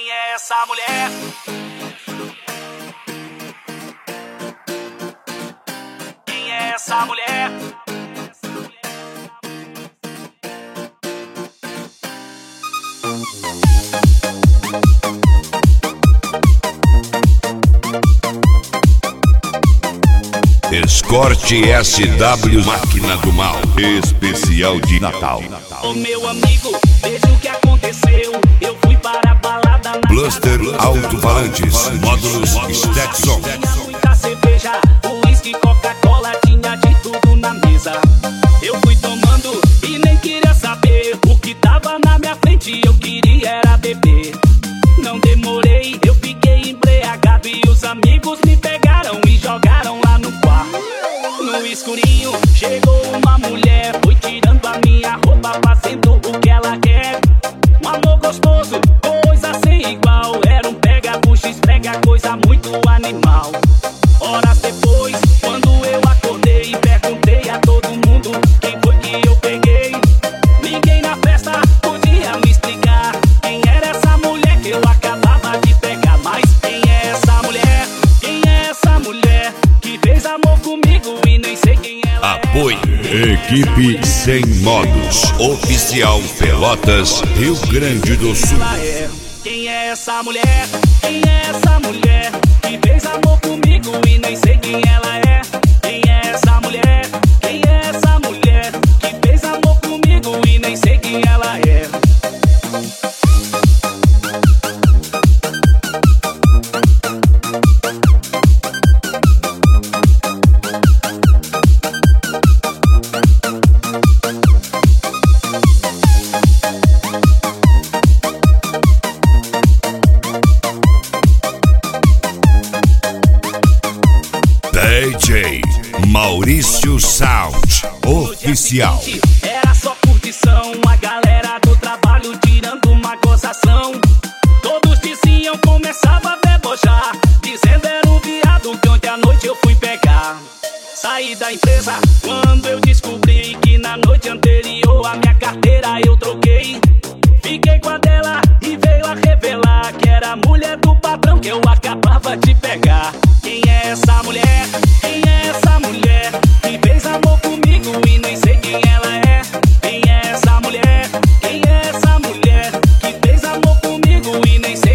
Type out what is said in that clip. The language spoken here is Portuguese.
Quem é essa mulher? Quem é essa mulher? Escort SW Máquina do Mal, especial de Natal. Ô meu amigo, veja o que aconteceu. Eu fui para a balada na Bluster Alto-Falantes, módulos Stetson. Tinha muita cerveja, uísque, Coca-Cola, tinha de tudo na mesa. Eu fui tomando e nem queria saber o que tava na minha frente, eu queria era beber. Não demorei, eu fiquei embriagado e os amigos me pegaram e jogaram lá no quarto. No escurinho chegou uma mulher, foi tirando a minha roupa, fazendo o que ela quer. Um amor gostoso, coisa sem igual, era um pega-bucha, pega coisa muito animal. Horas depois, quando eu acordei, perguntei a todo mundo quem foi que eu peguei. Ninguém na festa podia me explicar quem era essa mulher que eu acabava de pegar. Mas quem é essa mulher? Quem é essa mulher que fez amor comigo e nem sei quem ela é? Apoio Equipe Sem Modos, oficial Pelotas, Rio Grande do Sul. Quem é essa mulher? Quem é essa mulher que fez amor comigo e nem sei quem ela é? Quem é essa mulher? Quem é essa mulher que fez amor comigo e nem sei quem ela é? DJ Maurício Sound, oficial. Era só curtição, a galera do trabalho tirando uma gozação. Todos diziam, começava a debochar, dizendo era o viado que ontem à noite eu fui pegar. Saí da empresa quando eu descobri que na noite anterior a minha carteira eu troquei. Fiquei com a dela e veio a revelar que era a mulher do patrão que eu acabava de pegar. Quem é essa mulher? Quem é essa mulher que fez amor comigo e nem sei quem ela é? Quem é essa mulher? Quem é essa mulher que fez amor comigo e nem sei